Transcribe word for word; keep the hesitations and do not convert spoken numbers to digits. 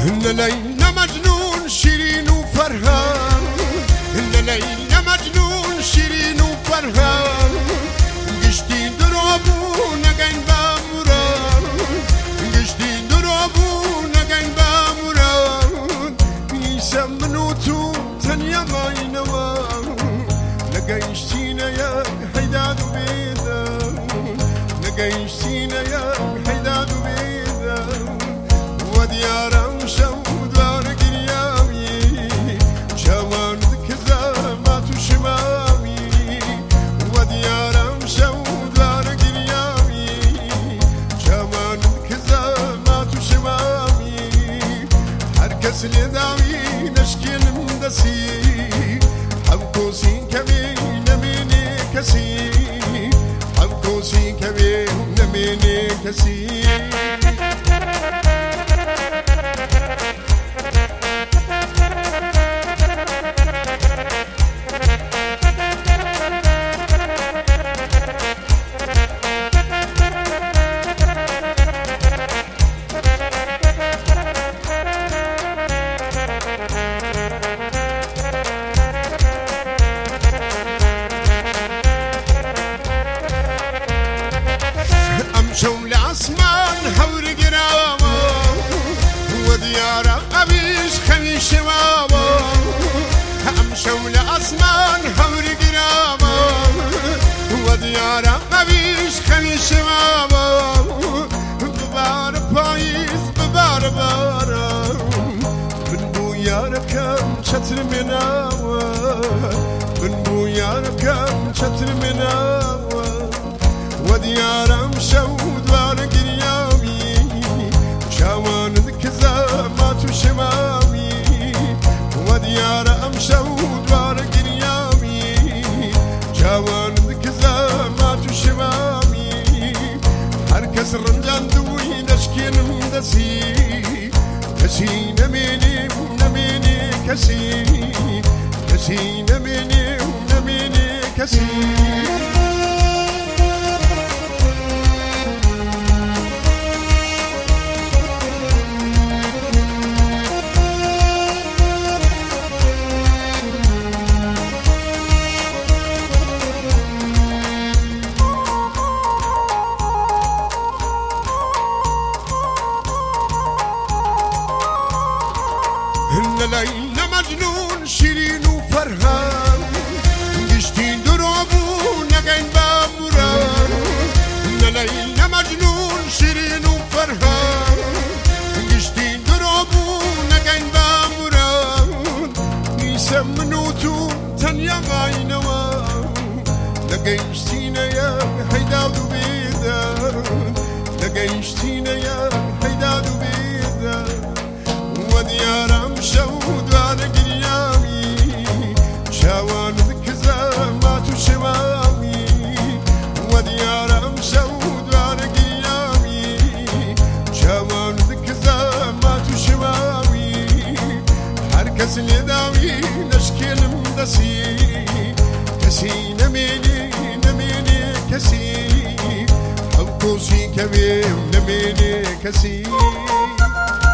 إن ليلى مجنون شيرين وفرحان، إن ليلى مجنون شيرين وفرحان، قشتي دروبونا قاين باموران، قشتي دروبونا قاين باموران، يسمنوتو تنيا ماينوان، لقايشتينا يا حيداد وبيدا، لقايشتينا يا حيداد وبيدا، وديارم شودار قرياوي شوان ذكزامات وشماوي، وديارم شودار قرياوي شوان ذكزامات وشماوي، هركس لداوي نشكي المدسي حمكوسي كبير نميني كسي، حمكوسي كبير نميني كسي. شول عسمان حور قراوة وديار قبيش خلي شبابا، هم شول عسمان حور قراوة وديار قبيش خلي شبابا، ببار بايز ببار بارا من بويا كم شتر مناوة، من بويا كم شتر مناوة، وديارم شود وار قرياوي شوان ذكزامات وشماوي، وديارم شود وار قرياوي شوان ذكزامات وشماوي، هركس رنجان دوي نشكي نمدسي كسي نميني نميني كسي، كسي نميني نميني كسي. إن ليلى مجنون شيرين وفرحان، قشتي دروبونا قاين باموران، إن ليلى مجنون شيرين وفرحان، قشتي دروبونا قاين باموران، يسمنوتو تنيا ماينوان، لقايشتينا يا حيداد وبيدا، لقايشتينا يا حيداد وبيدا، وديارم شود وار قرياوي شوان ذكزامات وشماوي، وديارم شود وار قرياوي شوان ذكزامات وشماوي، هركس لداوي نشكي المدسي كسي نميني نميني كسي، حمكوسي كبير نميني كسي.